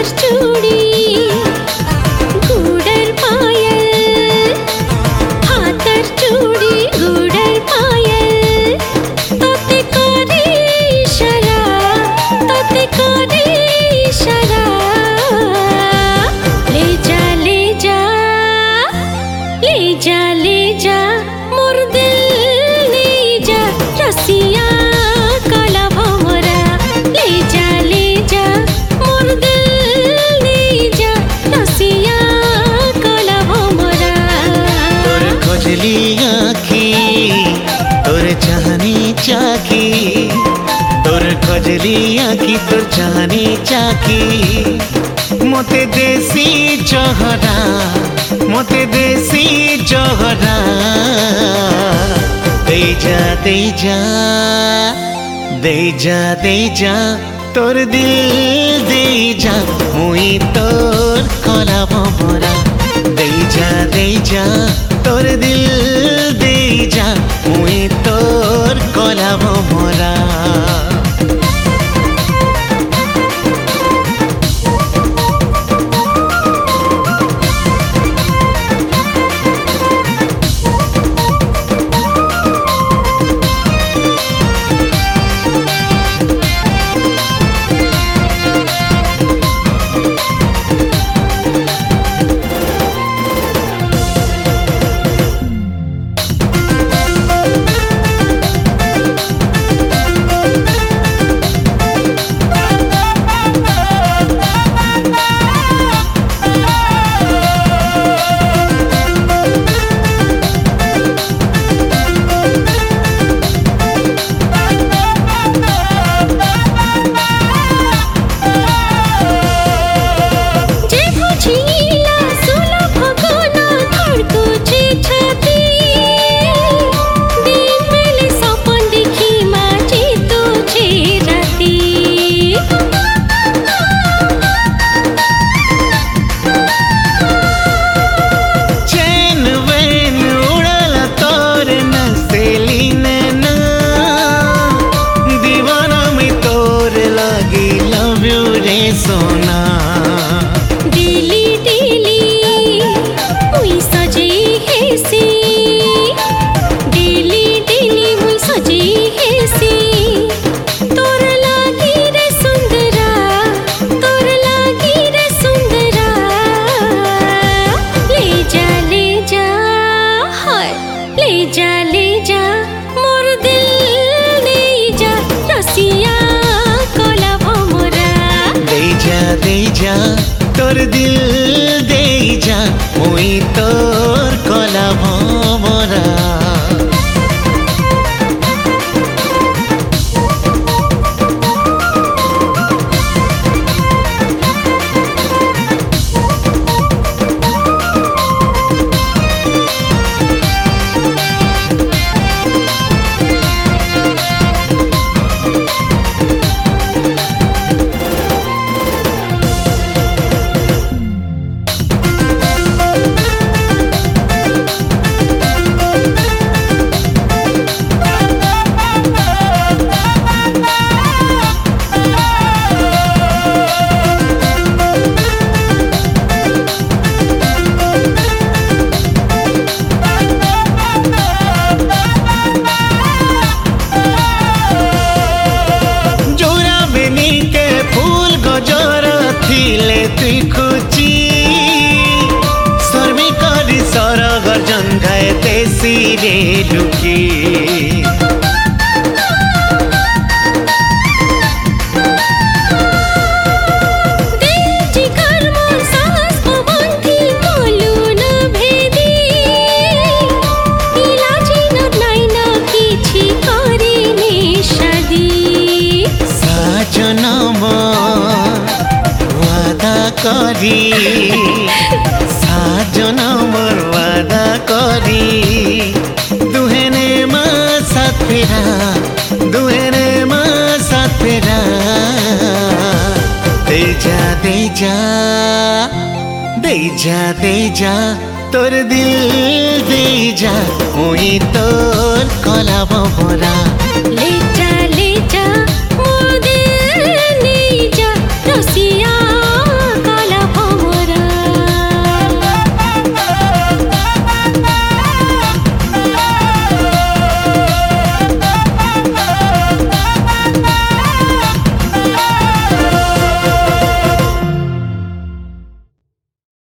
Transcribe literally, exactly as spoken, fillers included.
चाकी तोर खजली आखी तोर चाहनी चाकी मोते देसी चहरा मोते देसी चहरा दे जा दे जा दे जा दे जा तोर दिल दे जा मुई तोर कला भरा दे जा दे जा तोर दिल दे जा मुई तोर कला भरा सोना दिली दिली मुई सजे हेसी दिली दिली मुई सजे हेसी तोर लागी रे सुंदरा तोर लागी रे सुंदरा ले जा ले जा हाय ले जा ले जा मोर दिल ले जा रसिया दे जा तोर दिल दे जा मुई तोर कला भरा तुई खुची सर्मी करी सर गर्जन गाए तेसी रे लुकी करी साजन मोर वादा करी दुहेने मा साथ फेरा दुहेने मा साथ फेरा दे जा दे जा दे जा दे जा तोर दिल दे जा मुई तोर कला भरा ले जा ले जा